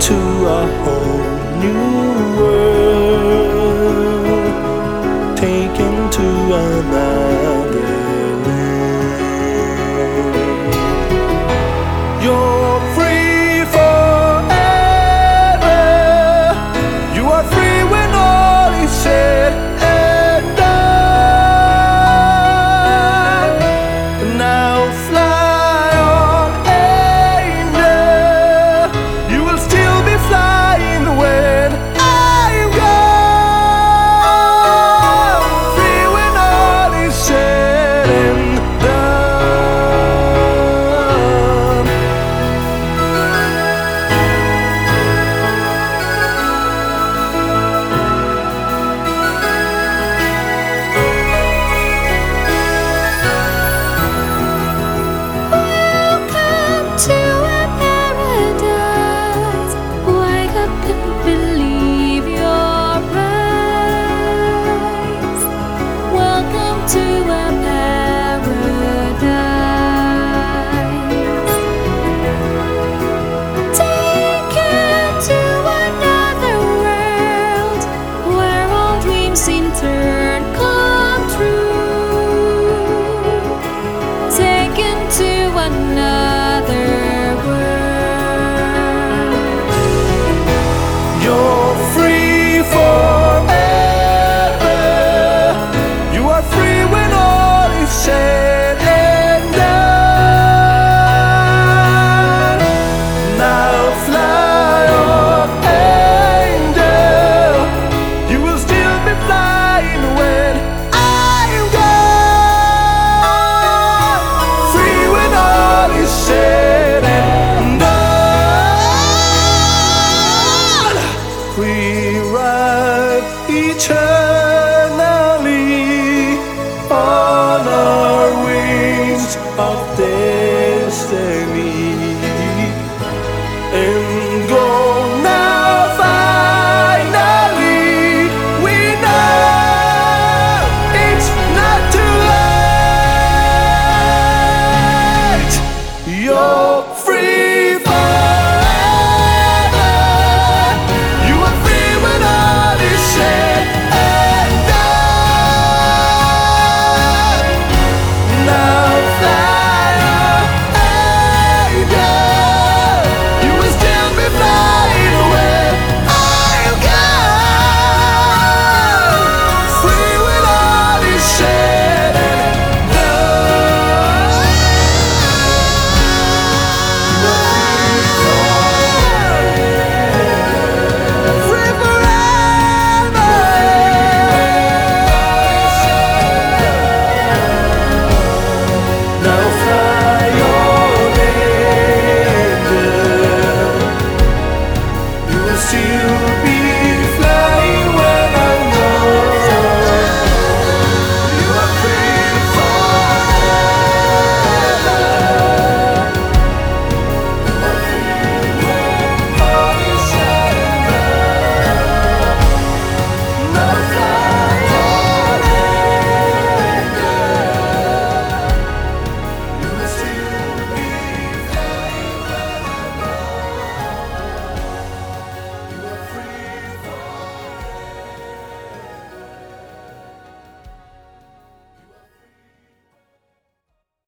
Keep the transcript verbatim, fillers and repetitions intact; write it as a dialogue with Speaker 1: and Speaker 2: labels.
Speaker 1: to a whole new world, taken to another land. You're free forever. You are free when all is said and done. And now fly on, angel. You will still be flying when I'm gone. Free when all is said and done.
Speaker 2: Welcome to a paradise. Wake up and believe your eyes. Welcome to a paradise. Taken to another world where all dreams in turn come true. Taken to another